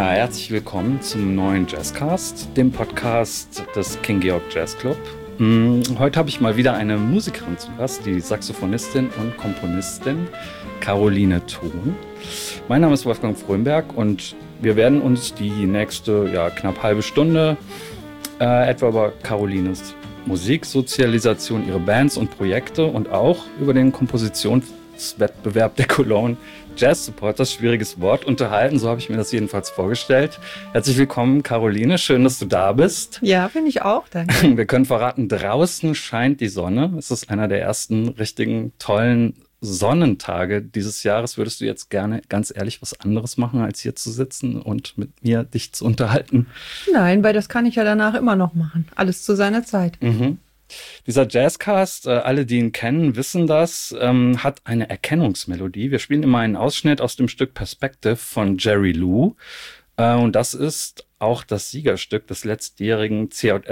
Ja, herzlich willkommen zum neuen Jazzcast, dem Podcast des King Georg Jazz Club. Heute habe ich mal wieder eine Musikerin zu Gast, die Saxophonistin und Komponistin Caroline Thon. Mein Name ist Wolfgang Frömberg und wir werden uns die nächste knapp halbe Stunde etwa über Carolines Musiksozialisation, ihre Bands und Projekte und auch über den Kompositionswettbewerb der Cologne Jazz Supporters, schwieriges Wort, unterhalten. So habe ich mir das jedenfalls vorgestellt. Herzlich willkommen, Caroline. Schön, dass du da bist. Ja, finde ich auch. Danke. Wir können verraten, draußen scheint die Sonne. Es ist einer der ersten richtigen, tollen Sonnentage dieses Jahres. Würdest du jetzt gerne ganz ehrlich was anderes machen, als hier zu sitzen und mit mir dich zu unterhalten? Nein, weil das kann ich ja danach immer noch machen. Alles zu seiner Zeit. Mhm. Dieser Jazzcast, alle, die ihn kennen, wissen das, hat eine Erkennungsmelodie. Wir spielen immer einen Ausschnitt aus dem Stück Perspective von Jerry Lew. Und das ist auch das Siegerstück des letztjährigen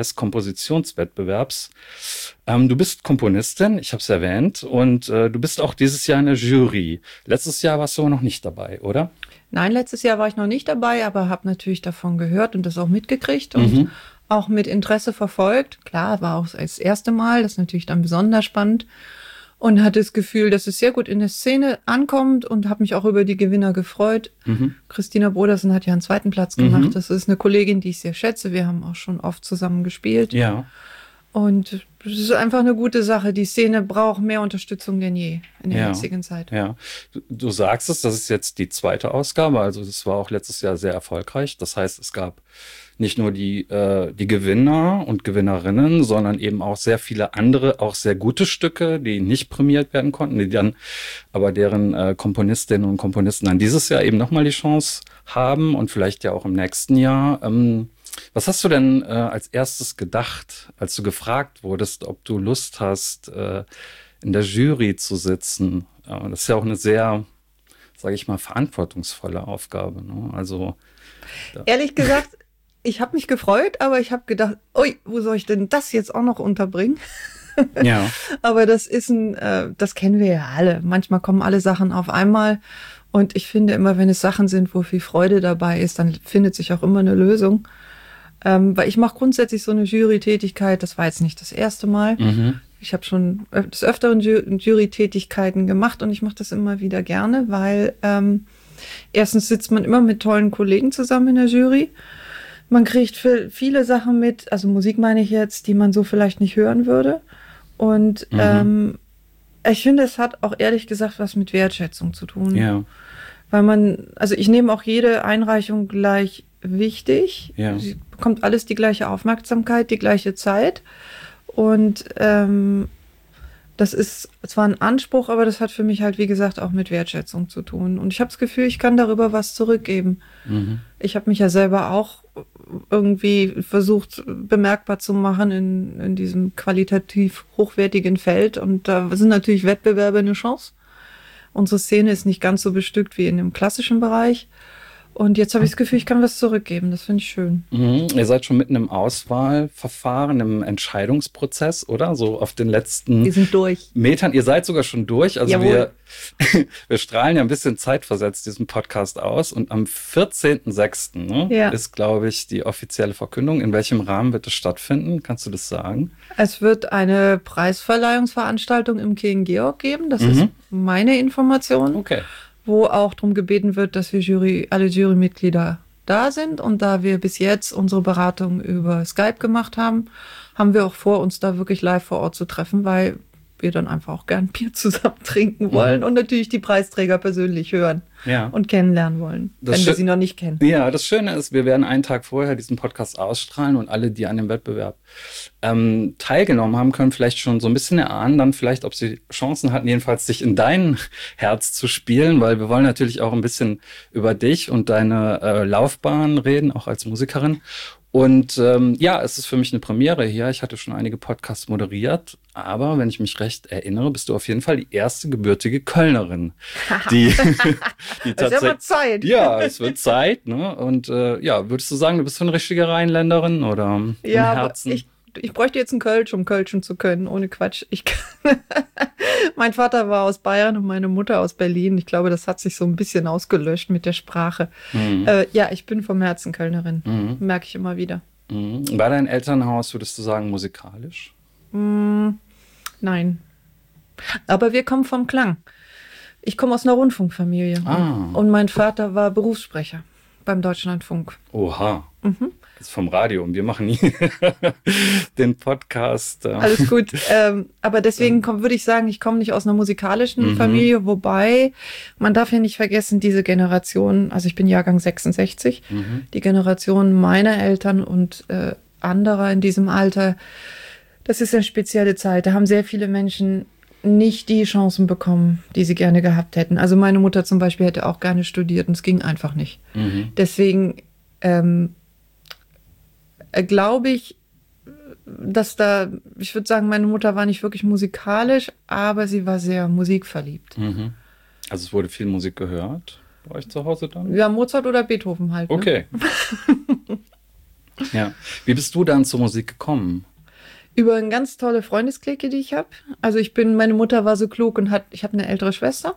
CJS-Kompositionswettbewerbs. Du bist Komponistin, ich habe es erwähnt, und du bist auch dieses Jahr in der Jury. Letztes Jahr warst du aber noch nicht dabei, oder? Nein, letztes Jahr war ich noch nicht dabei, aber habe natürlich davon gehört und das auch mitgekriegt und auch mit Interesse verfolgt. Klar, war auch das erste Mal, das ist natürlich dann besonders spannend und hatte das Gefühl, dass es sehr gut in der Szene ankommt und habe mich auch über die Gewinner gefreut. Christina Brodersen hat ja einen zweiten Platz gemacht. Das ist eine Kollegin, die ich sehr schätze. Wir haben auch schon oft zusammen gespielt. Ja. Und es ist einfach eine gute Sache. Die Szene braucht mehr Unterstützung denn je in der jetzigen Zeit. Ja, du sagst es, das ist jetzt die zweite Ausgabe. Also das war auch letztes Jahr sehr erfolgreich. Das heißt, es gab nicht nur die Gewinner und Gewinnerinnen, sondern eben auch sehr viele andere, auch sehr gute Stücke, die nicht prämiert werden konnten, die dann aber deren Komponistinnen und Komponisten dann dieses Jahr eben nochmal die Chance haben und vielleicht ja auch im nächsten Jahr. Was hast du denn als erstes gedacht, als du gefragt wurdest, ob du Lust hast, in der Jury zu sitzen? Das ist ja auch eine sehr, sage ich mal, verantwortungsvolle Aufgabe, ne? Also ehrlich gesagt, ich habe mich gefreut, aber ich habe gedacht, ui, wo soll ich denn das jetzt auch noch unterbringen? Ja. Aber das ist das kennen wir ja alle. Manchmal kommen alle Sachen auf einmal. Und ich finde immer, wenn es Sachen sind, wo viel Freude dabei ist, dann findet sich auch immer eine Lösung. Weil ich mache grundsätzlich so eine Jury-Tätigkeit, das war jetzt nicht das erste Mal. Ich habe schon des Öfteren Jury-Tätigkeiten gemacht und ich mache das immer wieder gerne, weil erstens sitzt man immer mit tollen Kollegen zusammen in der Jury. Man kriegt viele Sachen mit, also Musik meine ich jetzt, die man so vielleicht nicht hören würde. Und ich finde, es hat auch ehrlich gesagt was mit Wertschätzung zu tun. Ja. Weil ich nehme auch jede Einreichung gleich wichtig. Ja. Sie bekommt alles die gleiche Aufmerksamkeit, die gleiche Zeit. Und das ist zwar ein Anspruch, aber das hat für mich halt, wie gesagt, auch mit Wertschätzung zu tun. Und ich habe das Gefühl, ich kann darüber was zurückgeben. Ich habe mich ja selber auch irgendwie versucht, bemerkbar zu machen in diesem qualitativ hochwertigen Feld. Und da sind natürlich Wettbewerbe eine Chance. Unsere Szene ist nicht ganz so bestückt wie in dem klassischen Bereich. Und jetzt habe ich das Gefühl, ich kann was zurückgeben. Das finde ich schön. Ihr seid schon mitten im Auswahlverfahren, im Entscheidungsprozess, oder? So auf den letzten Wir sind durch. Metern. Ihr seid sogar schon durch. Also wir strahlen ja ein bisschen zeitversetzt diesen Podcast aus. Und am 14.06. Ist, glaube ich, die offizielle Verkündung. In welchem Rahmen wird es stattfinden? Kannst du das sagen? Es wird eine Preisverleihungsveranstaltung im King Georg geben. Das ist meine Information. Okay. Wo auch darum gebeten wird, dass wir alle Jurymitglieder da sind. Und da wir bis jetzt unsere Beratung über Skype gemacht haben, haben wir auch vor, uns da wirklich live vor Ort zu treffen, weil wir dann einfach auch gern Bier zusammen trinken wollen und natürlich die Preisträger persönlich hören und kennenlernen wollen, wenn wir sie noch nicht kennen. Ja, das Schöne ist, wir werden einen Tag vorher diesen Podcast ausstrahlen und alle, die an dem Wettbewerb teilgenommen haben, können vielleicht schon so ein bisschen erahnen, dann vielleicht, ob sie Chancen hatten, jedenfalls sich in dein Herz zu spielen, weil wir wollen natürlich auch ein bisschen über dich und deine Laufbahn reden, auch als Musikerin. Und es ist für mich eine Premiere hier. Ich hatte schon einige Podcasts moderiert, aber wenn ich mich recht erinnere, bist du auf jeden Fall die erste gebürtige Kölnerin, die tatsächlich. Das ist ja mal Zeit. Ja, es wird Zeit, ne? Und würdest du sagen, du bist so eine richtige Rheinländerin oder im Herzen? ich bräuchte jetzt einen Kölsch, um Kölschen zu können, ohne Quatsch. Mein Vater war aus Bayern und meine Mutter aus Berlin. Ich glaube, das hat sich so ein bisschen ausgelöscht mit der Sprache. Ja, ich bin vom Herzen Kölnerin, merke ich immer wieder. War dein Elternhaus, würdest du sagen, musikalisch? Nein. Aber wir kommen vom Klang. Ich komme aus einer Rundfunkfamilie. Und mein Vater war Berufssprecher beim Deutschlandfunk. Oha. Das ist vom Radio und wir machen nie den Podcast. Alles gut. Aber deswegen würde ich sagen, ich komme nicht aus einer musikalischen Familie, wobei man darf ja nicht vergessen, diese Generation, also ich bin Jahrgang 66, die Generation meiner Eltern und anderer in diesem Alter, das ist eine spezielle Zeit. Da haben sehr viele Menschen nicht die Chancen bekommen, die sie gerne gehabt hätten. Also meine Mutter zum Beispiel hätte auch gerne studiert und es ging einfach nicht. Deswegen glaube ich, dass ich würde sagen, meine Mutter war nicht wirklich musikalisch, aber sie war sehr musikverliebt. Also es wurde viel Musik gehört bei euch zu Hause dann? Ja, Mozart oder Beethoven halt. Ne? Okay. Ja. Wie bist du dann zur Musik gekommen? Über eine ganz tolle Freundesklicke, die ich habe. Also meine Mutter war so klug und ich habe eine ältere Schwester.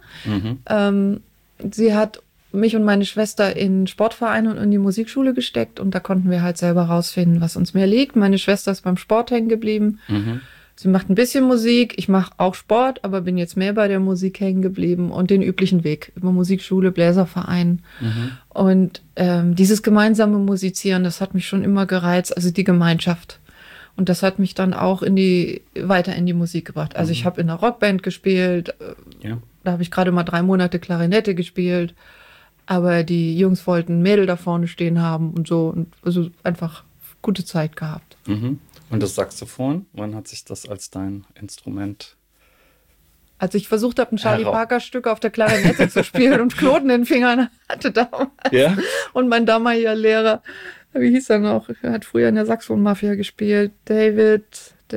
Sie hat mich und meine Schwester in Sportvereine und in die Musikschule gesteckt und da konnten wir halt selber rausfinden, was uns mehr liegt. Meine Schwester ist beim Sport hängen geblieben. Sie macht ein bisschen Musik, ich mache auch Sport, aber bin jetzt mehr bei der Musik hängen geblieben und den üblichen Weg über Musikschule, Bläserverein. Und dieses gemeinsame Musizieren, das hat mich schon immer gereizt, also die Gemeinschaft. Und das hat mich dann auch weiter in die Musik gebracht. Also ich habe in einer Rockband gespielt, da habe ich gerade mal 3 Monate Klarinette gespielt, aber die Jungs wollten ein Mädel da vorne stehen haben und so. Und also einfach gute Zeit gehabt. Und das Saxophon, wann hat sich das als dein Instrument? Als ich versucht habe, ein Charlie Parker Stück auf der Klarinette zu spielen und Knoten in den Fingern hatte damals. Ja? Und mein damaliger Lehrer, wie hieß er noch? Er hat früher in der Saxophon-Mafia gespielt. David.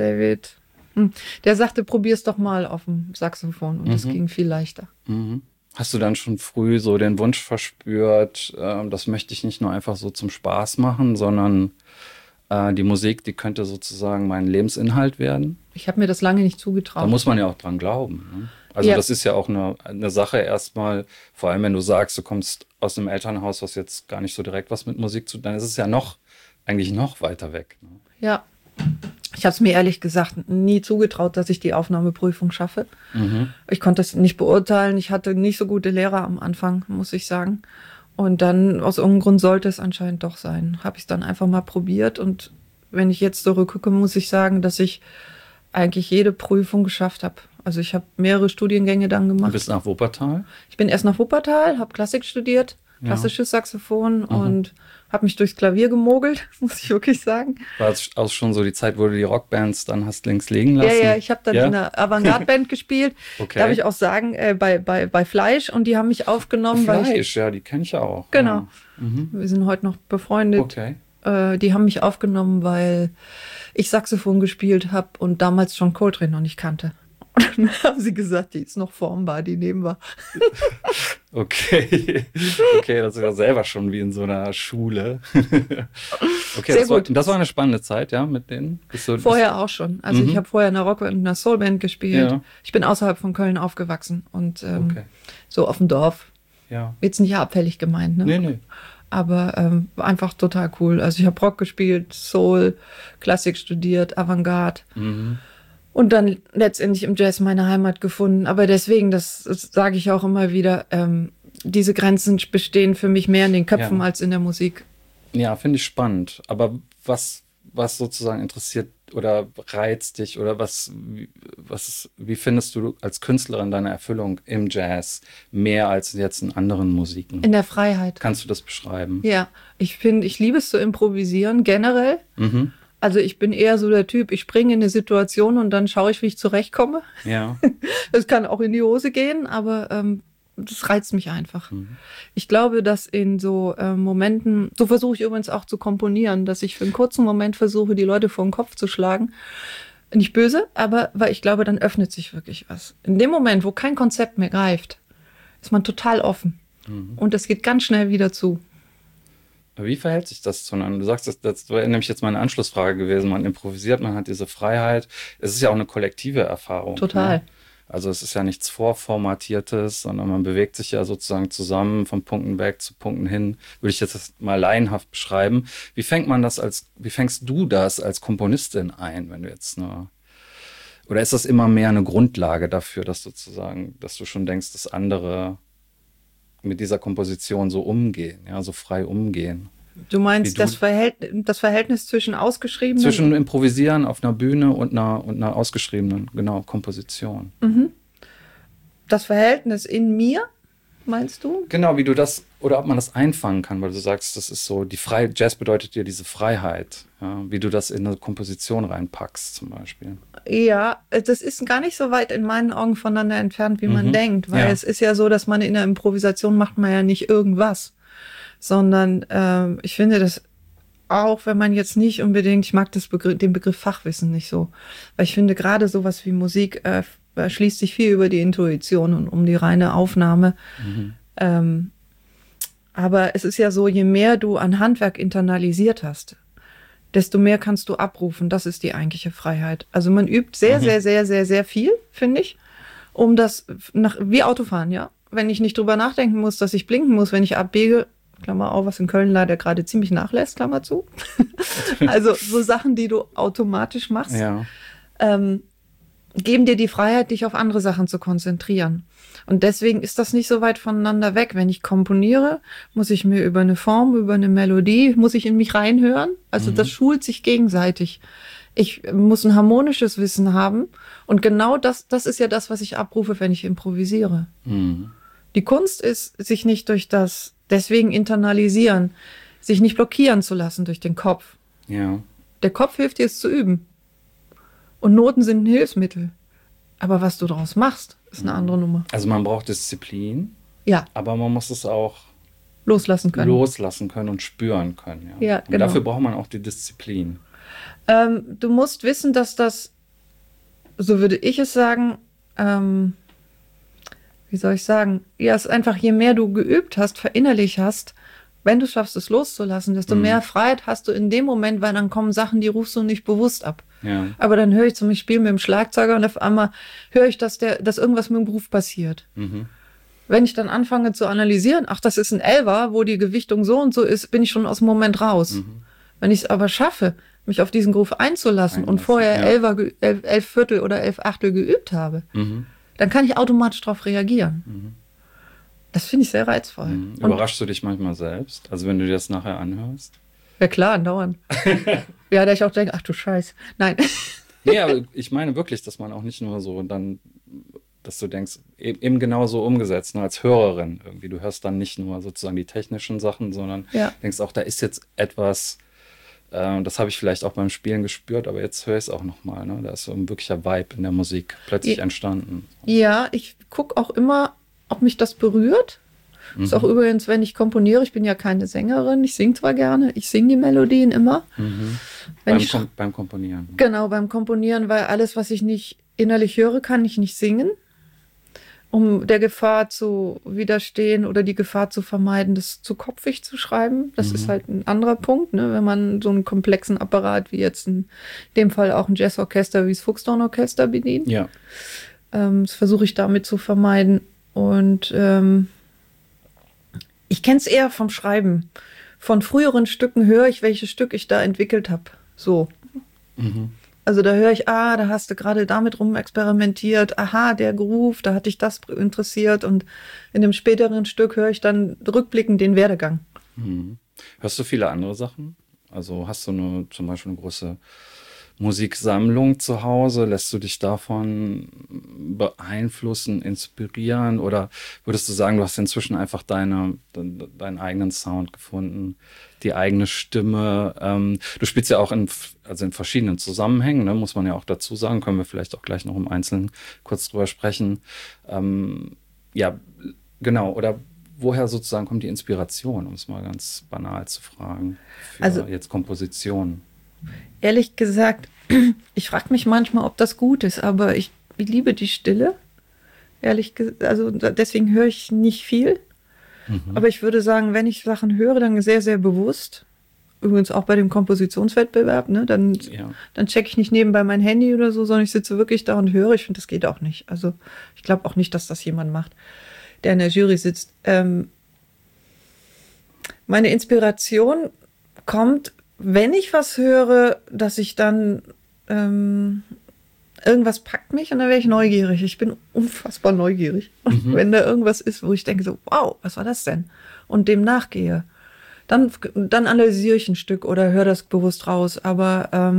Der sagte, probier's doch mal auf dem Saxophon. Und das ging viel leichter. Hast du dann schon früh so den Wunsch verspürt, das möchte ich nicht nur einfach so zum Spaß machen, sondern die Musik, die könnte sozusagen mein Lebensinhalt werden? Ich habe mir das lange nicht zugetraut. Da muss man ja auch dran glauben. Ne? Also das ist ja auch eine Sache erstmal, vor allem wenn du sagst, du kommst aus einem Elternhaus, was jetzt gar nicht so direkt was mit Musik zu tun hat, dann ist es ja eigentlich noch weiter weg. Ne? Ja, ich habe es mir ehrlich gesagt nie zugetraut, dass ich die Aufnahmeprüfung schaffe. Ich konnte es nicht beurteilen. Ich hatte nicht so gute Lehrer am Anfang, muss ich sagen. Und dann, aus irgendeinem Grund sollte es anscheinend doch sein. Habe ich es dann einfach mal probiert. Und wenn ich jetzt zurückgucke, muss ich sagen, dass ich eigentlich jede Prüfung geschafft habe. Also ich habe mehrere Studiengänge dann gemacht. Du bist nach Wuppertal? Ich bin erst nach Wuppertal, habe Klassik studiert, klassisches Saxophon und habe mich durchs Klavier gemogelt, muss ich wirklich sagen. War es auch schon so die Zeit, wo du die Rockbands dann hast links liegen lassen? Ja, ich habe dann in einer Avantgarde-Band gespielt. Okay. Darf ich auch sagen, bei Fleisch. Und die haben mich aufgenommen. Fleisch, ja, die kenne ich auch. Genau. Ja. Wir sind heute noch befreundet. Okay. Die haben mich aufgenommen, weil ich Saxophon gespielt habe und damals John Coltrane noch nicht kannte. Und dann haben sie gesagt, die ist noch formbar, die nehmen wir. Okay, das ist ja selber schon wie in so einer Schule. Okay, sehr gut. Das war eine spannende Zeit, ja, mit denen? Vorher auch schon. Also ich habe vorher in einer Rock- und einer Soulband gespielt. Ja. Ich bin außerhalb von Köln aufgewachsen und so auf dem Dorf. Ja. Jetzt nicht abfällig gemeint, ne? Nee. Aber einfach total cool. Also ich habe Rock gespielt, Soul, Klassik studiert, Avantgarde. Und dann letztendlich im Jazz meine Heimat gefunden. Aber deswegen, das sage ich auch immer wieder, diese Grenzen bestehen für mich mehr in den Köpfen als in der Musik. Ja, finde ich spannend. Aber was sozusagen interessiert oder reizt dich oder wie findest du als Künstlerin deine Erfüllung im Jazz mehr als jetzt in anderen Musiken? In der Freiheit. Kannst du das beschreiben? Ja, ich liebe es zu improvisieren, generell. Also ich bin eher so der Typ, ich springe in eine Situation und dann schaue ich, wie ich zurechtkomme. Ja. Das kann auch in die Hose gehen, aber das reizt mich einfach. Ich glaube, dass in so Momenten, so versuche ich übrigens auch zu komponieren, dass ich für einen kurzen Moment versuche, die Leute vor den Kopf zu schlagen. Nicht böse, aber weil ich glaube, dann öffnet sich wirklich was. In dem Moment, wo kein Konzept mehr greift, ist man total offen. Und das geht ganz schnell wieder zu. Wie verhält sich das zueinander? Du sagst, das wäre nämlich jetzt meine Anschlussfrage gewesen. Man improvisiert, man hat diese Freiheit. Es ist ja auch eine kollektive Erfahrung. Total. Ne? Also es ist ja nichts Vorformatiertes, sondern man bewegt sich ja sozusagen zusammen von Punkten weg zu Punkten hin. Würde ich jetzt mal laienhaft beschreiben. Wie fängst du das als Komponistin ein, wenn du jetzt oder ist das immer mehr eine Grundlage dafür, dass du schon denkst, dass andere mit dieser Komposition so umgehen, ja, so frei umgehen? Du meinst das Verhältnis zwischen ausgeschriebenen? Zwischen Improvisieren auf einer Bühne und einer ausgeschriebenen, genau, Komposition. Mhm. Das Verhältnis in mir, meinst du? Genau, wie du das, oder ob man das einfangen kann, weil du sagst, das ist so, Jazz bedeutet dir diese Freiheit, ja, wie du das in eine Komposition reinpackst zum Beispiel. Ja, das ist gar nicht so weit in meinen Augen voneinander entfernt, wie man denkt, weil es ist ja so, dass man in der Improvisation macht man ja nicht irgendwas, sondern ich finde das auch, wenn man jetzt nicht unbedingt, ich mag den Begriff Fachwissen nicht so, weil ich finde gerade sowas wie Musik schließt sich viel über die Intuition und um die reine Aufnahme. Aber es ist ja so, je mehr du an Handwerk internalisiert hast, desto mehr kannst du abrufen. Das ist die eigentliche Freiheit. Also man übt sehr, sehr, sehr, sehr, sehr viel, finde ich, um das wie Autofahren, ja. Wenn ich nicht drüber nachdenken muss, dass ich blinken muss, wenn ich abbiege, Klammer auf, was in Köln leider gerade ziemlich nachlässt, Klammer zu. Also so Sachen, die du automatisch machst, geben dir die Freiheit, dich auf andere Sachen zu konzentrieren. Und deswegen ist das nicht so weit voneinander weg. Wenn ich komponiere, muss ich mir über eine Form, über eine Melodie, muss ich in mich reinhören. Also das schult sich gegenseitig. Ich muss ein harmonisches Wissen haben. Und genau das ist ja das, was ich abrufe, wenn ich improvisiere. Die Kunst ist, sich nicht durch das deswegen internalisieren, sich nicht blockieren zu lassen durch den Kopf. Ja. Der Kopf hilft dir, es zu üben. Und Noten sind ein Hilfsmittel. Aber was du daraus machst, ist eine andere Nummer. Also man braucht Disziplin. Ja. Aber man muss es auch loslassen können und spüren können. Ja, ja, und genau. dafür braucht man auch die Disziplin. Du musst wissen, dass das, so würde ich es sagen, wie soll ich sagen, ja, es ist einfach, je mehr du geübt hast, verinnerlicht hast, wenn du schaffst, es loszulassen, desto mehr Freiheit hast du in dem Moment, weil dann kommen Sachen, die rufst du nicht bewusst ab. Ja. Aber dann höre ich zum Beispiel mit dem Schlagzeuger und auf einmal höre ich, dass irgendwas mit dem Groove passiert. Wenn ich dann anfange zu analysieren, ach, das ist ein Elfer, wo die Gewichtung so und so ist, bin ich schon aus dem Moment raus. Wenn ich es aber schaffe, mich auf diesen Groove einzulassen und vorher 11 Viertel oder 11 Achtel geübt habe, dann kann ich automatisch darauf reagieren. Das finde ich sehr reizvoll. Überraschst du dich manchmal selbst? Also wenn du dir das nachher anhörst? Ja klar, andauernd. Ja, da ich auch denke, ach du Scheiß. Nein. Nee, aber ich meine wirklich, dass man auch nicht nur so dann, dass du denkst, eben genauso umgesetzt, ne, als Hörerin irgendwie. Du hörst dann nicht nur sozusagen die technischen Sachen, sondern denkst auch, da ist jetzt etwas, das habe ich vielleicht auch beim Spielen gespürt, aber jetzt höre ich es auch nochmal. Ne? Da ist so ein wirklicher Vibe in der Musik plötzlich entstanden. Ja, ich gucke auch immer, ob mich das berührt. Ist auch übrigens, wenn ich komponiere, ich bin ja keine Sängerin, ich singe zwar gerne, ich singe die Melodien immer. Beim Komponieren. Genau, beim Komponieren, weil alles, was ich nicht innerlich höre, kann ich nicht singen. Um der Gefahr zu widerstehen oder die Gefahr zu vermeiden, das zu kopfig zu schreiben. Das ist halt ein anderer Punkt, ne? Wenn man so einen komplexen Apparat wie jetzt in dem Fall auch ein Jazzorchester wie das Fuchsdornorchester bedient. Ja. Das versuche ich damit zu vermeiden. Und ich kenne es eher vom Schreiben. Von früheren Stücken höre ich, welches Stück ich da entwickelt habe. So. Also da höre ich, da hast du gerade damit rumexperimentiert. Aha, der Groove, da hat dich das interessiert. Und in dem späteren Stück höre ich dann rückblickend den Werdegang. Hörst du viele andere Sachen? Also hast du zum Beispiel eine große Musiksammlung zu Hause? Lässt du dich davon beeinflussen, inspirieren? Oder würdest du sagen, du hast inzwischen einfach deinen eigenen Sound gefunden, die eigene Stimme? Du spielst ja auch in verschiedenen Zusammenhängen, ne? Muss man ja auch dazu sagen. Können wir vielleicht auch gleich noch im Einzelnen kurz drüber sprechen. Ja, genau. Oder woher sozusagen kommt die Inspiration, um es mal ganz banal zu fragen, für jetzt Komposition? Ehrlich gesagt, ich frage mich manchmal, ob das gut ist, aber ich liebe die Stille. Ehrlich gesagt, also deswegen höre ich nicht viel. Aber ich würde sagen, wenn ich Sachen höre, dann sehr, sehr bewusst. Übrigens auch bei dem Kompositionswettbewerb, ne? Dann checke ich nicht nebenbei mein Handy oder so, sondern ich sitze wirklich da und höre. Ich finde, das geht auch nicht. Also ich glaube auch nicht, dass das jemand macht, der in der Jury sitzt. Meine Inspiration kommt, wenn ich was höre, dass ich dann irgendwas packt mich und dann werde ich neugierig. Ich bin unfassbar neugierig. Und wenn da irgendwas ist, wo ich denke so, wow, was war das denn? Und dem nachgehe. Dann analysiere ich ein Stück oder höre das bewusst raus. Aber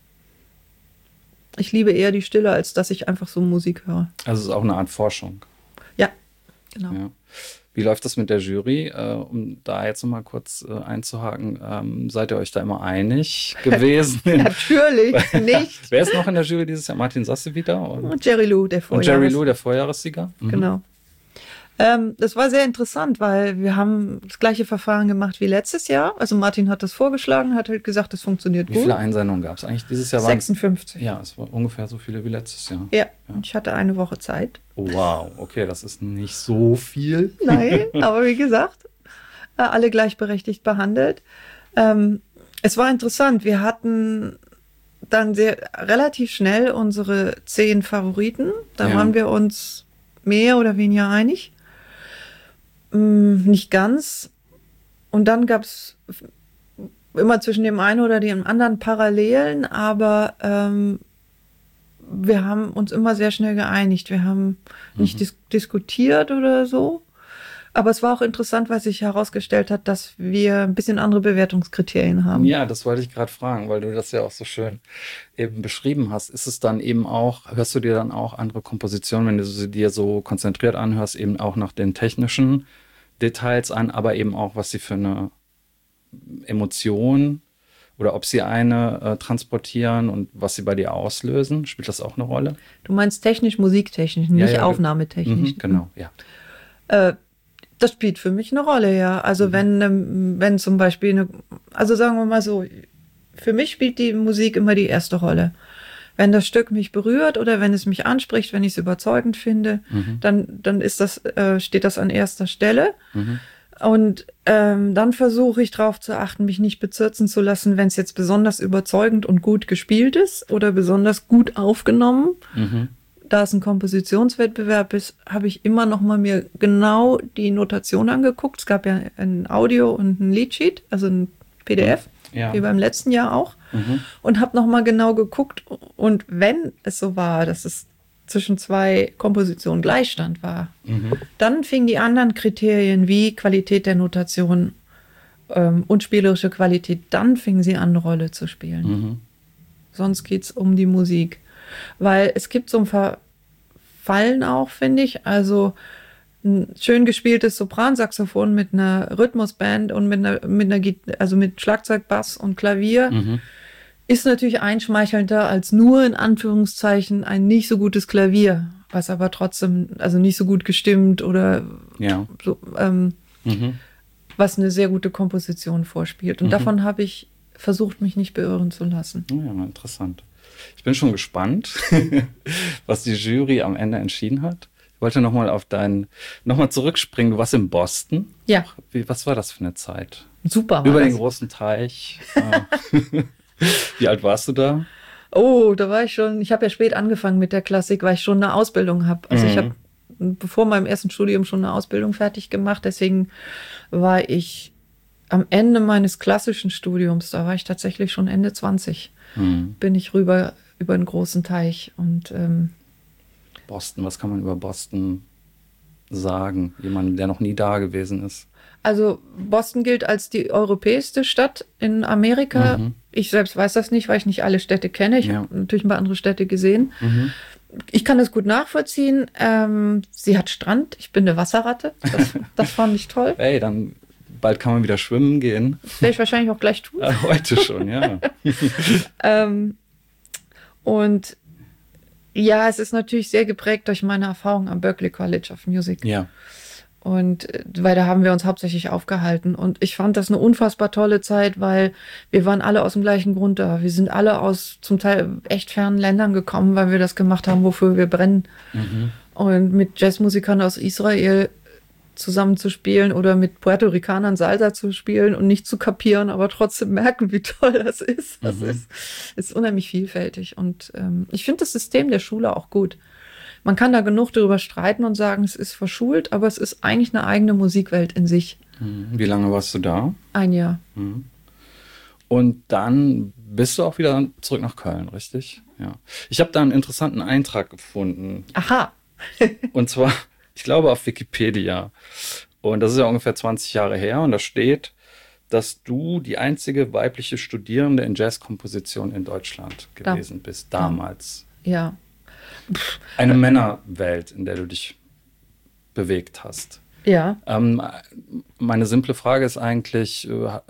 ich liebe eher die Stille, als dass ich einfach so Musik höre. Also es ist auch eine Art Forschung. Ja, genau. Ja. Wie läuft das mit der Jury? Um da jetzt noch mal kurz einzuhaken, seid ihr euch da immer einig gewesen? Natürlich nicht. Wer ist noch in der Jury dieses Jahr? Martin Sasse wieder? Und Jerry Lou, der Vorjahressieger? Genau. Das war sehr interessant, weil wir haben das gleiche Verfahren gemacht wie letztes Jahr. Also Martin hat das vorgeschlagen, hat halt gesagt, das funktioniert gut. Wie viele Einsendungen gab es eigentlich dieses Jahr? 56. Ja, es war ungefähr so viele wie letztes Jahr. Ja, und ich hatte eine Woche Zeit. Oh, wow, okay, das ist nicht so viel. Nein, aber wie gesagt, alle gleichberechtigt behandelt. Es war interessant, wir hatten dann relativ schnell unsere 10 Favoriten. Da waren wir uns mehr oder weniger einig. Nicht ganz. Und dann gab es immer zwischen dem einen oder dem anderen Parallelen, aber wir haben uns immer sehr schnell geeinigt. Wir haben nicht diskutiert oder so. Aber es war auch interessant, weil sich herausgestellt hat, dass wir ein bisschen andere Bewertungskriterien haben. Ja, das wollte ich gerade fragen, weil du das ja auch so schön eben beschrieben hast. Ist es dann eben auch, hörst du dir dann auch andere Kompositionen, wenn du sie dir so konzentriert anhörst, eben auch nach den technischen Details an, aber eben auch, was sie für eine Emotion oder ob sie eine transportieren und was sie bei dir auslösen? Spielt das auch eine Rolle? Du meinst technisch, musiktechnisch, nicht aufnahmetechnisch. Genau, ja. Das spielt für mich eine Rolle, ja. Also wenn zum Beispiel also sagen wir mal so, für mich spielt die Musik immer die erste Rolle. Wenn das Stück mich berührt oder wenn es mich anspricht, wenn ich es überzeugend finde, dann steht das an erster Stelle. Und dann versuche ich darauf zu achten, mich nicht bezirzen zu lassen, wenn es jetzt besonders überzeugend und gut gespielt ist oder besonders gut aufgenommen. Da es ein Kompositionswettbewerb ist, habe ich immer noch mal mir genau die Notation angeguckt. Es gab ja ein Audio und ein Leadsheet, also ein PDF, wie beim letzten Jahr auch. Und habe noch mal genau geguckt. Und wenn es so war, dass es zwischen 2 Kompositionen Gleichstand war, dann fingen die anderen Kriterien wie Qualität der Notation und spielerische Qualität, dann fingen sie an, eine Rolle zu spielen. Sonst geht es um die Musik. Weil es gibt so ein Verfallen auch, finde ich. Also ein schön gespieltes Sopransaxophon mit einer Rhythmusband und mit Schlagzeug, Bass und Klavier ist natürlich einschmeichelnder als nur in Anführungszeichen ein nicht so gutes Klavier, was aber trotzdem, also nicht so gut gestimmt oder so, was eine sehr gute Komposition vorspielt. Und davon habe ich versucht, mich nicht beirren zu lassen. Ja, interessant. Ich bin schon gespannt, was die Jury am Ende entschieden hat. Ich wollte nochmal zurückspringen. Du warst in Boston. Ja. Was war das für eine Zeit? Super. Über den großen Teich. Wie alt warst du da? Oh, da war ich schon, ich habe ja spät angefangen mit der Klassik, weil ich schon eine Ausbildung habe. Also ich habe bevor meinem ersten Studium schon eine Ausbildung fertig gemacht. Deswegen war ich am Ende meines klassischen Studiums, da war ich tatsächlich schon Ende 20. Bin ich rüber über den großen Teich und Boston, was kann man über Boston sagen? Jemand, der noch nie da gewesen ist. Also Boston gilt als die europäischste Stadt in Amerika. Ich selbst weiß das nicht, weil ich nicht alle Städte kenne. Ich habe natürlich ein paar andere Städte gesehen. Ich kann das gut nachvollziehen. Sie hat Strand. Ich bin eine Wasserratte. Das fand ich toll. Hey, dann bald kann man wieder schwimmen gehen. Das werde ich wahrscheinlich auch gleich tun. Heute schon, ja. Und ja, es ist natürlich sehr geprägt durch meine Erfahrung am Berklee College of Music. Ja. Und weil da haben wir uns hauptsächlich aufgehalten. Und ich fand das eine unfassbar tolle Zeit, weil wir waren alle aus dem gleichen Grund da. Wir sind alle aus zum Teil echt fernen Ländern gekommen, weil wir das gemacht haben, wofür wir brennen. Und mit Jazzmusikern aus Israel zusammen zu spielen oder mit Puerto Ricanern Salsa zu spielen und nicht zu kapieren, aber trotzdem merken, wie toll das ist. Das ist unheimlich vielfältig. Und ich finde das System der Schule auch gut. Man kann da genug darüber streiten und sagen, es ist verschult, aber es ist eigentlich eine eigene Musikwelt in sich. Wie lange warst du da? 1 Jahr. Und dann bist du auch wieder zurück nach Köln, richtig? Ja. Ich habe da einen interessanten Eintrag gefunden. Aha. Und zwar, ich glaube, auf Wikipedia. Und das ist ja ungefähr 20 Jahre her. Und da steht, dass du die einzige weibliche Studierende in Jazzkomposition in Deutschland gewesen bist, damals. Ja. Eine Männerwelt, in der du dich bewegt hast. Ja. Meine simple Frage ist eigentlich,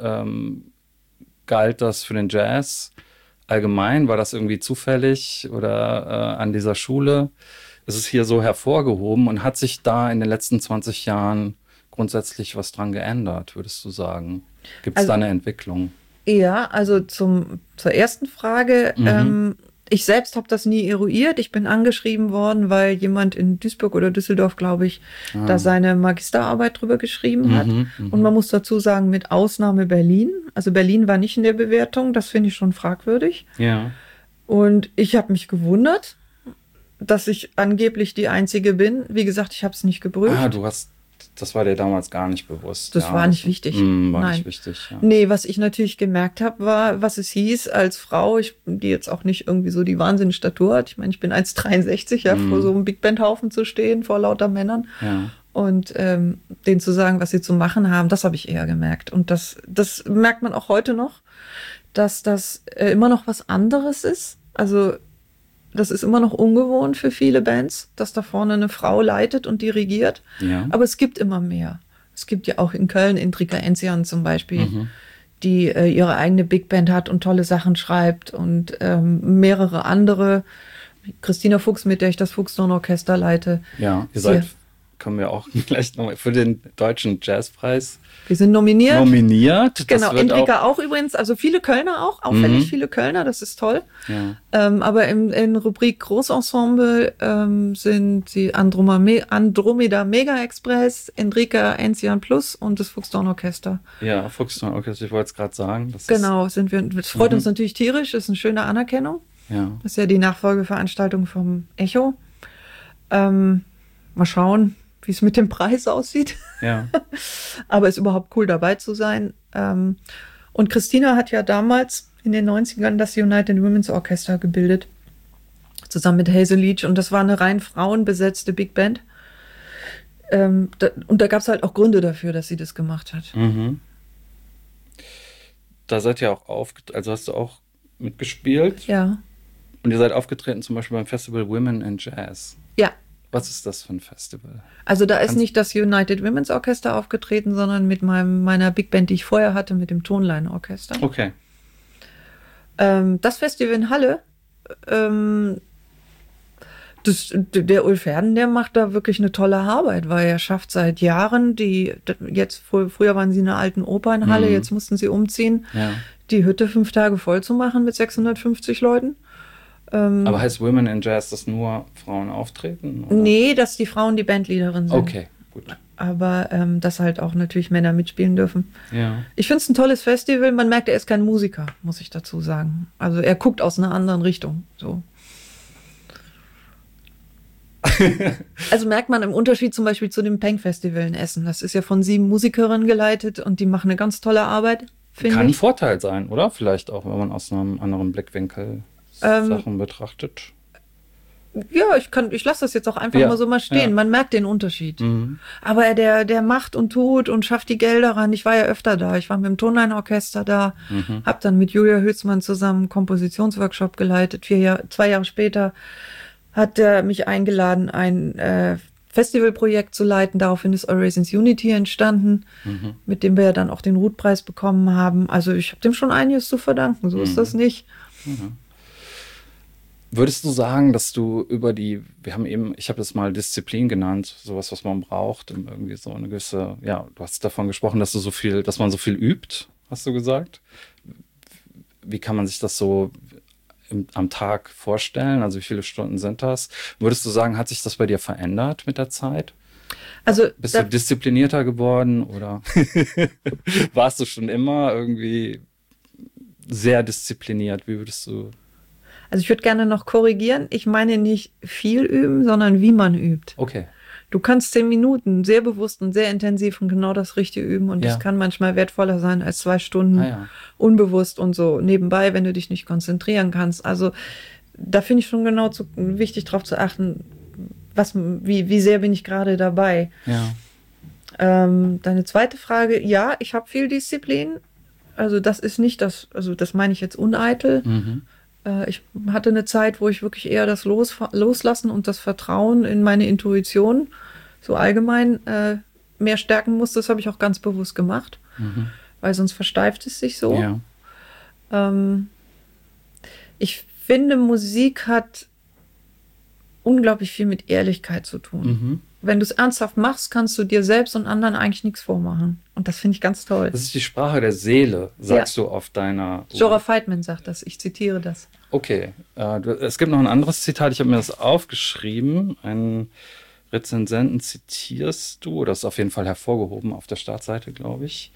galt das für den Jazz allgemein? War das irgendwie zufällig oder an dieser Schule? Ist es hier so hervorgehoben und hat sich da in den letzten 20 Jahren grundsätzlich was dran geändert, würdest du sagen? Gibt es da eine Entwicklung? Ja, also zur ersten Frage. Ich selbst habe das nie eruiert. Ich bin angeschrieben worden, weil jemand in Duisburg oder Düsseldorf, glaube ich, da seine Magisterarbeit drüber geschrieben hat. Und man muss dazu sagen, mit Ausnahme Berlin. Also Berlin war nicht in der Bewertung. Das finde ich schon fragwürdig. Ja. Und ich habe mich gewundert, dass ich angeblich die Einzige bin. Wie gesagt, ich habe es nicht geprüft. Das war dir damals gar nicht bewusst. Das war nicht wichtig. War Nein. nicht wichtig, ja. Nee, was ich natürlich gemerkt habe, war, was es hieß als Frau, die jetzt auch nicht irgendwie so die Wahnsinnsstatur hat. Ich meine, ich bin 1,63, ja, vor so einem Big Band-Haufen zu stehen, vor lauter Männern. Ja. Und denen zu sagen, was sie zu machen haben, das habe ich eher gemerkt. Und das merkt man auch heute noch, dass das immer noch was anderes ist. Also das ist immer noch ungewohnt für viele Bands, dass da vorne eine Frau leitet und dirigiert. Ja. Aber es gibt immer mehr. Es gibt ja auch in Köln Indrika Enzian zum Beispiel, die ihre eigene Big Band hat und tolle Sachen schreibt und mehrere andere. Christina Fuchs, mit der ich das Fuchsdorn-Orchester leite. Ja, kommen wir auch gleich nochmal für den Deutschen Jazzpreis. Wir sind nominiert. Genau, Indrika auch übrigens, also viele Kölner auch, auffällig viele Kölner, das ist toll. Ja. Aber in Rubrik Großensemble sind die Andromeda Mega Express, Indrika Enzian Plus und das Fuchsdorn-Orchester. Ja, Fuchsdorn-Orchester, ich wollte es gerade sagen. Sind wir. Das freut uns natürlich tierisch, das ist eine schöne Anerkennung. Ja. Das ist ja die Nachfolgeveranstaltung vom Echo. Mal schauen, wie es mit dem Preis aussieht. Ja. Aber es ist überhaupt cool, dabei zu sein. Und Christina hat ja damals in den 90ern das United Women's Orchestra gebildet, zusammen mit Hazel Leach. Und das war eine rein frauenbesetzte Big Band. Und da gab es halt auch Gründe dafür, dass sie das gemacht hat. Da seid ihr auch also hast du auch mitgespielt. Ja. Und ihr seid aufgetreten zum Beispiel beim Festival Women in Jazz. Ja. Was ist das für ein Festival? Also da ist nicht das United Women's Orchestra aufgetreten, sondern mit meiner Big Band, die ich vorher hatte, mit dem Tonlein-Orchester. Okay. Das Festival in Halle, der Ulf Herden, der macht da wirklich eine tolle Arbeit, weil er schafft seit Jahren, früher waren sie in einer alten Oper in Halle, jetzt mussten sie umziehen, die Hütte 5 Tage voll zu machen mit 650 Leuten. Aber heißt Women in Jazz, dass nur Frauen auftreten? Oder? Nee, dass die Frauen die Bandleaderin sind. Okay, gut. Aber dass halt auch natürlich Männer mitspielen dürfen. Ja. Ich finde es ein tolles Festival. Man merkt, er ist kein Musiker, muss ich dazu sagen. Also er guckt aus einer anderen Richtung. So. Also merkt man im Unterschied zum Beispiel zu dem Peng-Festival in Essen. Das ist ja von 7 Musikerinnen geleitet und die machen eine ganz tolle Arbeit, finde ich. Kann ein Vorteil sein, oder? Vielleicht auch, wenn man aus einem anderen Blickwinkel Sachen betrachtet. Ja, ich lasse das jetzt auch einfach mal so mal stehen. Man merkt den Unterschied. Aber der macht und tut und schafft die Gelder ran. Ich war ja öfter da. Ich war mit dem Tonlein-Orchester da, habe dann mit Julia Hülsmann zusammen einen Kompositionsworkshop geleitet. 2 Jahre später hat er mich eingeladen, ein Festivalprojekt zu leiten. Daraufhin ist Eurasians Unity entstanden, mit dem wir ja dann auch den Ruth-Preis bekommen haben. Also ich habe dem schon einiges zu verdanken. So ist das nicht. Würdest du sagen, dass du ich habe das mal Disziplin genannt, sowas, was man braucht, irgendwie so eine gewisse, du hast davon gesprochen, dass man so viel übt, hast du gesagt. Wie kann man sich das so am Tag vorstellen? Also wie viele Stunden sind das? Würdest du sagen, hat sich das bei dir verändert mit der Zeit? Also Bist du disziplinierter geworden oder warst du schon immer irgendwie sehr diszipliniert? Wie würdest du? Also ich würde gerne noch korrigieren. Ich meine nicht viel üben, sondern wie man übt. Okay. Du kannst 10 Minuten sehr bewusst und sehr intensiv und genau das Richtige üben. Und Ja. das kann manchmal wertvoller sein als 2 Stunden Ja. unbewusst und so nebenbei, wenn du dich nicht konzentrieren kannst. Also da finde ich schon genau wichtig darauf zu achten, wie sehr bin ich gerade dabei. Ja. Deine zweite Frage, ja, ich habe viel Disziplin. Also das ist nicht also das meine ich jetzt uneitel. Mhm. Ich hatte eine Zeit, wo ich wirklich eher das Loslassen und das Vertrauen in meine Intuition so allgemein mehr stärken musste. Das habe ich auch ganz bewusst gemacht, weil sonst versteift es sich so. Ja. Ich finde, Musik hat unglaublich viel mit Ehrlichkeit zu tun. Wenn du es ernsthaft machst, kannst du dir selbst und anderen eigentlich nichts vormachen. Und das finde ich ganz toll. Das ist die Sprache der Seele, sagst du auf deiner... Jorah Feitman sagt das, ich zitiere das. Okay, es gibt noch ein anderes Zitat, ich habe mir das aufgeschrieben. Einen Rezensenten zitierst du, das ist auf jeden Fall hervorgehoben auf der Startseite, glaube ich.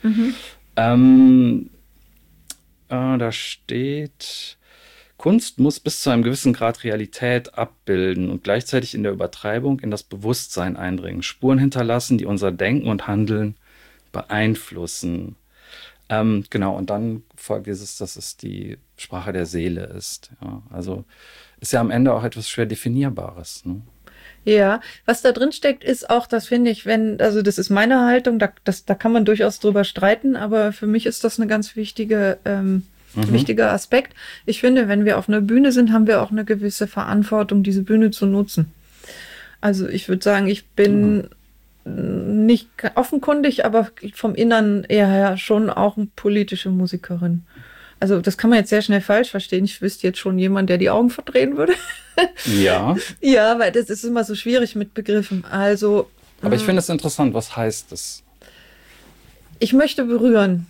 Da steht... Kunst muss bis zu einem gewissen Grad Realität abbilden und gleichzeitig in der Übertreibung in das Bewusstsein eindringen, Spuren hinterlassen, die unser Denken und Handeln beeinflussen. Genau, und dann folgt dieses, dass es die Sprache der Seele ist. Ja, also ist ja am Ende auch etwas schwer Definierbares. Ne? Ja, was da drin steckt, ist auch, das finde ich, also das ist meine Haltung, da kann man durchaus drüber streiten, aber für mich ist das eine ganz wichtiger Aspekt. Ich finde, wenn wir auf einer Bühne sind, haben wir auch eine gewisse Verantwortung, diese Bühne zu nutzen. Also ich würde sagen, ich bin nicht offenkundig, aber vom Innern eher her schon auch eine politische Musikerin. Also das kann man jetzt sehr schnell falsch verstehen. Ich wüsste jetzt schon jemand, der die Augen verdrehen würde. Ja. Ja, weil das ist immer so schwierig mit Begriffen. Also. Aber ich finde es interessant, was heißt das? Ich möchte berühren.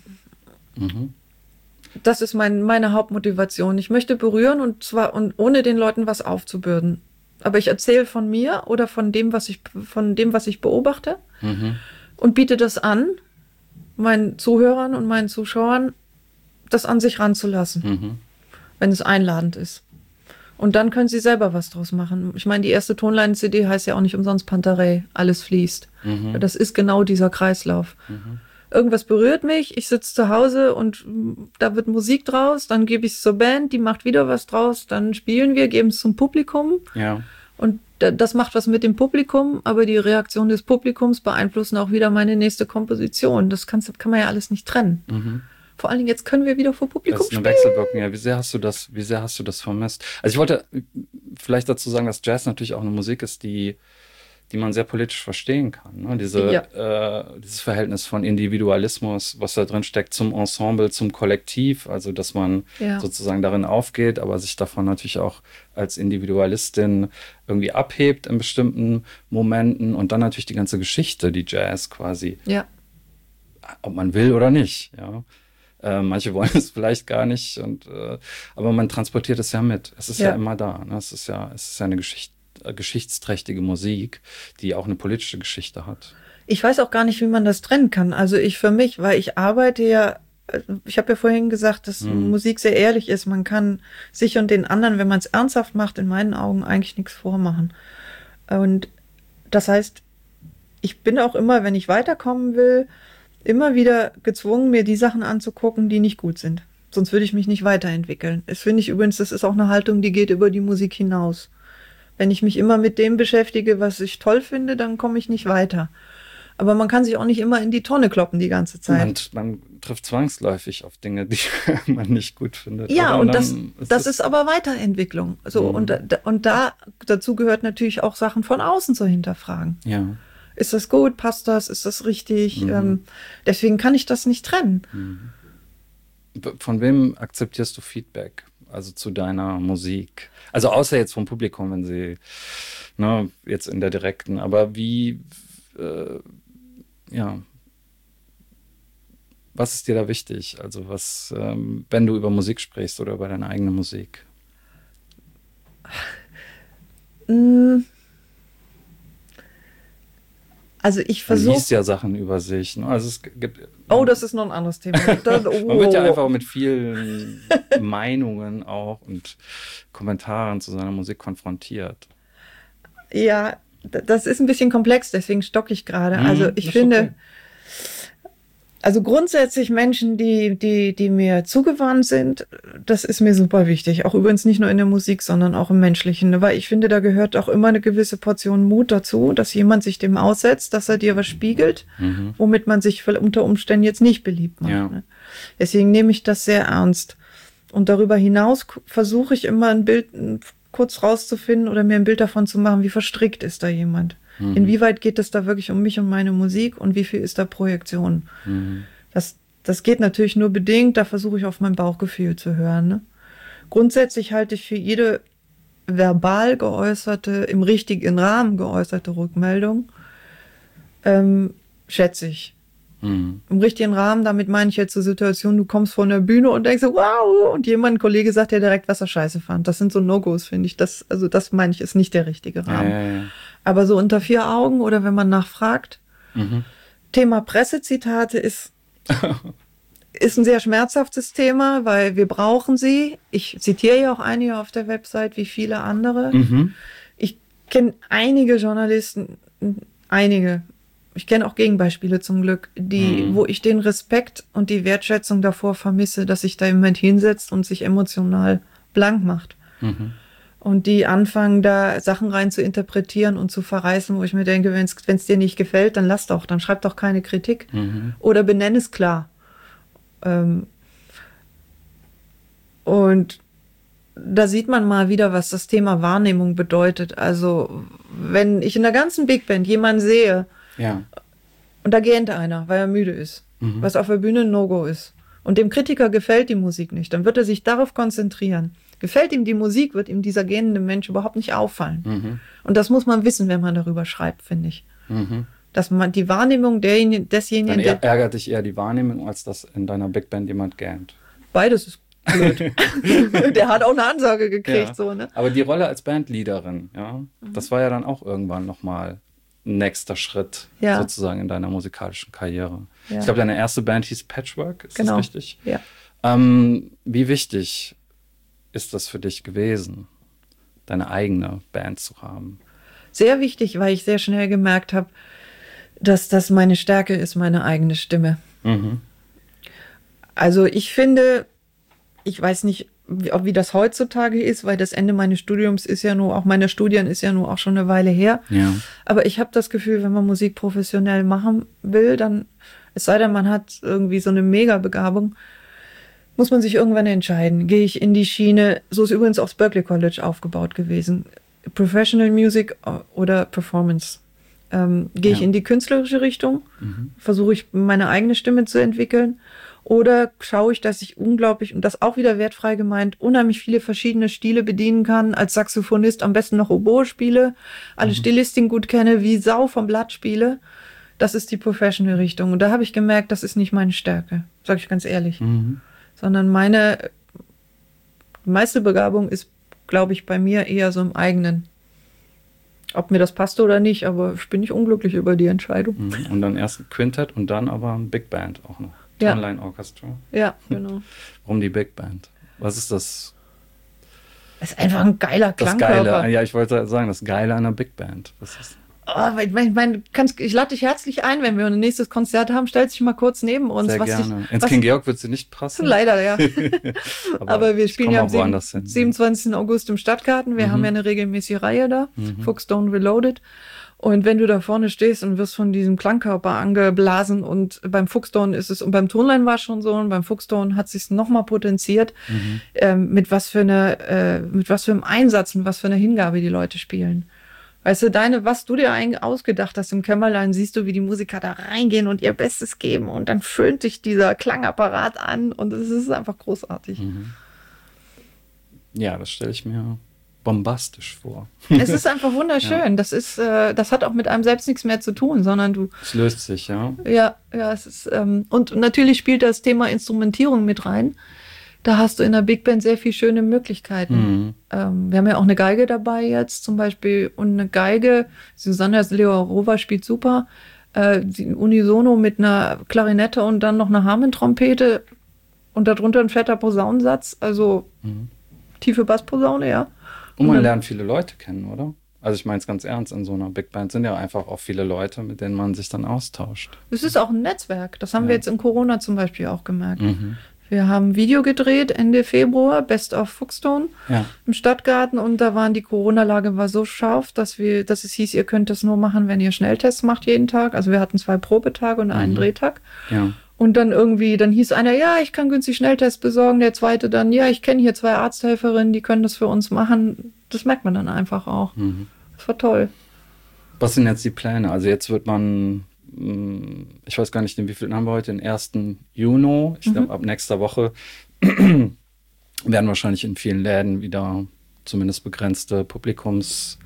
Das ist meine Hauptmotivation. Ich möchte berühren und ohne den Leuten was aufzubürden. Aber ich erzähle von mir oder von dem, was ich beobachte und biete das an, meinen Zuhörern und meinen Zuschauern, das an sich ranzulassen, wenn es einladend ist. Und dann können sie selber was draus machen. Ich meine, die erste Tonleinen-CD heißt ja auch nicht umsonst Pantarei, alles fließt. Das ist genau dieser Kreislauf. Irgendwas berührt mich, ich sitze zu Hause und da wird Musik draus, dann gebe ich es zur Band, die macht wieder was draus, dann spielen wir, geben es zum Publikum. Ja. Und das macht was mit dem Publikum, aber die Reaktion des Publikums beeinflussen auch wieder meine nächste Komposition. Das kann man ja alles nicht trennen. Vor allen Dingen, jetzt können wir wieder vor Publikum spielen. Das ist eine Wechselwirkung, ja. Wie sehr hast du das vermisst? Also ich wollte vielleicht dazu sagen, dass Jazz natürlich auch eine Musik ist, die man sehr politisch verstehen kann. Ne? Dieses Verhältnis von Individualismus, was da drin steckt, zum Ensemble, zum Kollektiv, also dass man sozusagen darin aufgeht, aber sich davon natürlich auch als Individualistin irgendwie abhebt in bestimmten Momenten und dann natürlich die ganze Geschichte, die Jazz quasi, ob man will oder nicht, ja. Manche wollen es vielleicht gar nicht, aber man transportiert es ja mit. Es ist ja immer da. Ne? Es ist ja eine geschichtsträchtige Musik, die auch eine politische Geschichte hat. Ich weiß auch gar nicht, wie man das trennen kann. Also für mich, weil ich arbeite ja, ich habe ja vorhin gesagt, dass Musik sehr ehrlich ist. Man kann sich und den anderen, wenn man es ernsthaft macht, in meinen Augen eigentlich nichts vormachen. Und das heißt, ich bin auch immer, wenn ich weiterkommen will, immer wieder gezwungen, mir die Sachen anzugucken, die nicht gut sind. Sonst würde ich mich nicht weiterentwickeln. Das finde ich übrigens, das ist auch eine Haltung, die geht über die Musik hinaus. Wenn ich mich immer mit dem beschäftige, was ich toll finde, dann komme ich nicht weiter. Aber man kann sich auch nicht immer in die Tonne kloppen die ganze Zeit. Man trifft zwangsläufig auf Dinge, die man nicht gut findet. Ja, und das ist aber Weiterentwicklung. So, und dazu gehört natürlich auch Sachen von außen zu hinterfragen. Ja. Ist das gut? Passt das? Ist das richtig? Deswegen kann ich das nicht trennen. Von wem akzeptierst du Feedback? Also zu deiner Musik? Also außer jetzt vom Publikum, wenn sie, jetzt in der direkten, aber was ist dir da wichtig? Also wenn du über Musik sprichst oder über deine eigene Musik? Also ich Man versuche. liest ja Sachen über sich. Ne? Also es gibt. Oh, das ist noch ein anderes Thema. Man wird ja einfach mit vielen Meinungen auch und Kommentaren zu seiner Musik konfrontiert. Ja, das ist ein bisschen komplex, deswegen stocke ich gerade. Also ich finde, okay. also grundsätzlich Menschen, die mir zugewandt sind, das ist mir super wichtig. Auch übrigens nicht nur in der Musik, sondern auch im Menschlichen. Weil ich finde, da gehört auch immer eine gewisse Portion Mut dazu, dass jemand sich dem aussetzt, dass er dir was spiegelt, womit man sich unter Umständen jetzt nicht beliebt macht. Ja. Ne? Deswegen nehme ich das sehr ernst. Und darüber hinaus versuche ich immer ein Bild kurz rauszufinden oder mir ein Bild davon zu machen, wie verstrickt ist da jemand. Inwieweit geht es da wirklich um mich und meine Musik und wie viel ist da Projektion? Das geht natürlich nur bedingt, da versuche ich auf mein Bauchgefühl zu hören. Ne? Grundsätzlich halte ich für jede verbal geäußerte, im richtigen Rahmen geäußerte Rückmeldung, schätze ich. Im richtigen Rahmen, damit meine ich jetzt so Situationen, du kommst von der Bühne und denkst so, wow, und ein Kollege sagt dir direkt, was er scheiße fand. Das sind so No-Gos, finde ich. Das meine ich, ist nicht der richtige Rahmen. Ja. Aber so unter 4 Augen oder wenn man nachfragt. Thema Pressezitate ist ein sehr schmerzhaftes Thema, weil wir brauchen sie. Ich zitiere ja auch einige auf der Website, wie viele andere. Ich kenne einige Journalisten, ich kenne auch Gegenbeispiele zum Glück, wo ich den Respekt und die Wertschätzung davor vermisse, dass sich da jemand hinsetzt und sich emotional blank macht. Und die anfangen, da Sachen rein zu interpretieren und zu verreißen, wo ich mir denke, wenn es dir nicht gefällt, dann lass doch, dann schreib doch keine Kritik. Oder benenn es klar. Und da sieht man mal wieder, was das Thema Wahrnehmung bedeutet. Also, wenn ich in der ganzen Big Band jemanden sehe, und da gähnt einer, weil er müde ist, was auf der Bühne ein No-Go ist, und dem Kritiker gefällt die Musik nicht, dann wird er sich darauf konzentrieren. Gefällt ihm die Musik, wird ihm dieser gähnende Mensch überhaupt nicht auffallen. Und das muss man wissen, wenn man darüber schreibt, finde ich. Dass man die Wahrnehmung desjenigen... Dann ärgert dich eher die Wahrnehmung, als dass in deiner Big Band jemand gähnt. Beides ist blöd. Der hat auch eine Ansage gekriegt. Ja. So, ne? Aber die Rolle als Bandleaderin, das war ja dann auch irgendwann nochmal ein nächster Schritt sozusagen in deiner musikalischen Karriere. Ja. Ich glaube, deine erste Band hieß Patchwork, ist das richtig? Ja. Wie wichtig ist das für dich gewesen, deine eigene Band zu haben? Sehr wichtig, weil ich sehr schnell gemerkt habe, dass das meine Stärke ist, meine eigene Stimme. Also ich finde, ich weiß nicht, wie das heutzutage ist, weil das Ende meines Studiums ist ja nur, auch meiner Studien ist ja nur auch schon eine Weile her. Ja. Aber ich habe das Gefühl, wenn man Musik professionell machen will, dann, es sei denn, man hat irgendwie so eine Mega-Begabung, muss man sich irgendwann entscheiden. Gehe ich in die Schiene, so ist übrigens auch das Berklee College aufgebaut gewesen, Professional Music oder Performance. Gehe ich in die künstlerische Richtung, versuche ich meine eigene Stimme zu entwickeln, oder schaue ich, dass ich unglaublich, und das auch wieder wertfrei gemeint, unheimlich viele verschiedene Stile bedienen kann, als Saxophonist am besten noch Oboe spiele, alle Stilistiken gut kenne, wie Sau vom Blatt spiele. Das ist die Professional Richtung. Und da habe ich gemerkt, das ist nicht meine Stärke, sage ich ganz ehrlich. Sondern meine meiste Begabung ist, glaube ich, bei mir eher so im Eigenen. Ob mir das passte oder nicht, aber ich bin nicht unglücklich über die Entscheidung. Und dann erst ein Quintett und dann aber ein Big Band auch noch. Tonline Orchestra. Ja, genau. Warum die Big Band? Was ist das? Es ist einfach ein geiler Klangkörper. Das Geile, ja, ich wollte sagen, das Geile an einer Big Band. Was ist? Oh, ich lade dich herzlich ein, wenn wir ein nächstes Konzert haben, stell dich mal kurz neben uns. Sehr gerne. Ins King Georg wird sie nicht passen. Leider, ja. aber wir spielen ja am 27. Hin. August im Stadtgarten. Wir haben ja eine regelmäßige Reihe da, Fuchsstone Reloaded. Und wenn du da vorne stehst und wirst von diesem Klangkörper angeblasen, und beim Fuchsstone ist es, und beim Tonlein war es schon so, und beim Fuchsstone hat es sich nochmal potenziert, mit was für einem Einsatz, mit was für einer Hingabe die Leute spielen. Weißt du, was du dir eigentlich ausgedacht hast im Kämmerlein, siehst du, wie die Musiker da reingehen und ihr Bestes geben, und dann föhnt sich dieser Klangapparat an, und es ist einfach großartig. Ja, das stelle ich mir bombastisch vor. Es ist einfach wunderschön. Ja. Das hat auch mit einem selbst nichts mehr zu tun, sondern es löst sich, ja. Ja, es ist, und natürlich spielt das Thema Instrumentierung mit rein. Da hast du in der Big Band sehr viele schöne Möglichkeiten. Wir haben ja auch eine Geige dabei jetzt zum Beispiel, und eine Geige, Susanna Leorova spielt super, die Unisono mit einer Klarinette und dann noch eine Harmontrompete und darunter ein fetter Posaunensatz, also tiefe Bassposaune, ja. Und man lernt viele Leute kennen, oder? Also ich meine es ganz ernst, in so einer Big Band sind ja einfach auch viele Leute, mit denen man sich dann austauscht. Es ist auch ein Netzwerk, das haben wir jetzt in Corona zum Beispiel auch gemerkt. Wir haben ein Video gedreht Ende Februar, Best of Fuchston im Stadtgarten und da waren die Corona-Lage war so scharf, dass es hieß, ihr könnt das nur machen, wenn ihr Schnelltests macht jeden Tag. Also wir hatten 2 Probetage und einen Drehtag. Ja. Und dann hieß einer, ja, ich kann günstig Schnelltests besorgen, der zweite dann, ja, ich kenne hier 2 Arzthelferinnen, die können das für uns machen. Das merkt man dann einfach auch. Das war toll. Was sind jetzt die Pläne? Also jetzt wird man, ich weiß gar nicht, den wievielten haben wir heute, den 1. Juni. Ich glaube, ab nächster Woche werden wahrscheinlich in vielen Läden wieder zumindest begrenztes Publikum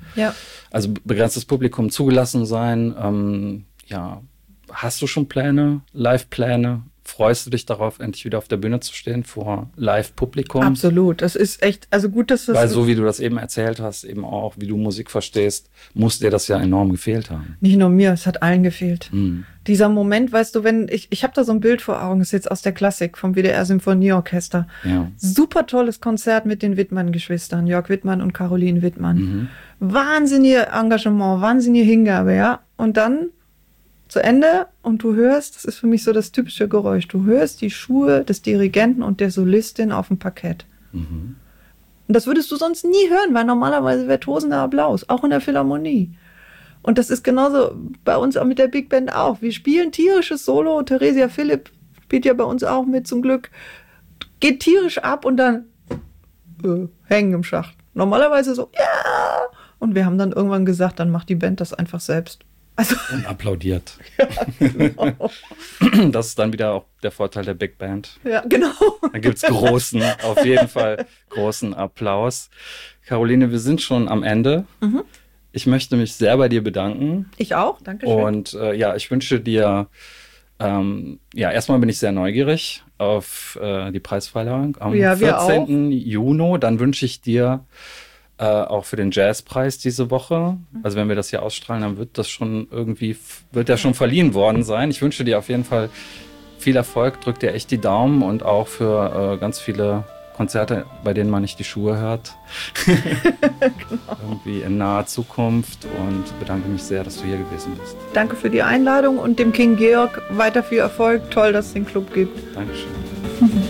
zugelassen sein. Hast du schon Pläne, Live-Pläne? Freust du dich darauf, endlich wieder auf der Bühne zu stehen vor Live-Publikum? Absolut, das ist echt, also gut, dass das... Weil so wie du das eben erzählt hast, eben auch, wie du Musik verstehst, muss dir das ja enorm gefehlt haben. Nicht nur mir, es hat allen gefehlt. Dieser Moment, weißt du, wenn ich habe da so ein Bild vor Augen, das ist jetzt aus der Klassik vom WDR Symphonieorchester. Ja. Super tolles Konzert mit den Wittmann-Geschwistern, Jörg Wittmann und Caroline Wittmann. Wahnsinnige Engagement, wahnsinnige Hingabe, ja. Und dann zu Ende und du hörst, das ist für mich so das typische Geräusch, du hörst die Schuhe des Dirigenten und der Solistin auf dem Parkett. Und das würdest du sonst nie hören, weil normalerweise wäre tosender Applaus, auch in der Philharmonie. Und das ist genauso bei uns auch mit der Big Band auch. Wir spielen tierisches Solo, Theresia Philipp spielt ja bei uns auch mit zum Glück, geht tierisch ab und dann hängen im Schacht. Normalerweise so, ja! Und wir haben dann irgendwann gesagt, dann macht die Band das einfach selbst. Also, und applaudiert. Ja, genau. Das ist dann wieder auch der Vorteil der Big Band. Ja, genau. Da gibt es auf jeden Fall großen Applaus. Caroline, wir sind schon am Ende. Ich möchte mich sehr bei dir bedanken. Ich auch, danke schön. Und ich wünsche dir, erstmal bin ich sehr neugierig auf die Preisverleihung am 14. Juni. Dann wünsche ich dir auch für den Jazzpreis diese Woche. Also wenn wir das hier ausstrahlen, dann wird der schon verliehen worden sein. Ich wünsche dir auf jeden Fall viel Erfolg, drück dir echt die Daumen und auch für ganz viele Konzerte, bei denen man nicht die Schuhe hört. Genau. Irgendwie in naher Zukunft und bedanke mich sehr, dass du hier gewesen bist. Danke für die Einladung und dem King Georg weiter viel Erfolg. Toll, dass es den Club gibt. Dankeschön.